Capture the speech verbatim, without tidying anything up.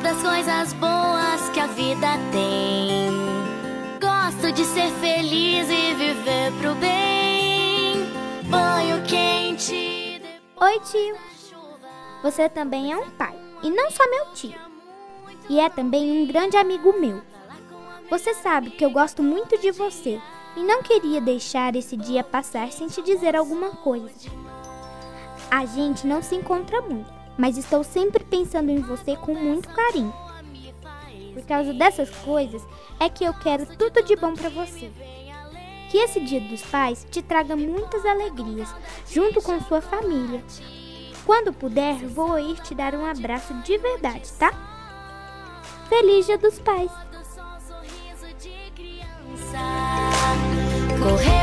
das coisas boas que a vida tem. Gosto de ser feliz e viver pro bem. Banho quente. Oi, tio. Você também é um pai, e não só meu tio. E é também um grande amigo meu. Você sabe que eu gosto muito de você e não queria deixar esse dia passar sem te dizer alguma coisa. A gente não se encontra muito, mas estou sempre pensando em você com muito carinho. Por causa dessas coisas é que eu quero tudo de bom para você. Que esse Dia dos Pais te traga muitas alegrias, junto com sua família. Quando puder, vou ir te dar um abraço de verdade, tá? Feliz Dia dos Pais! Correr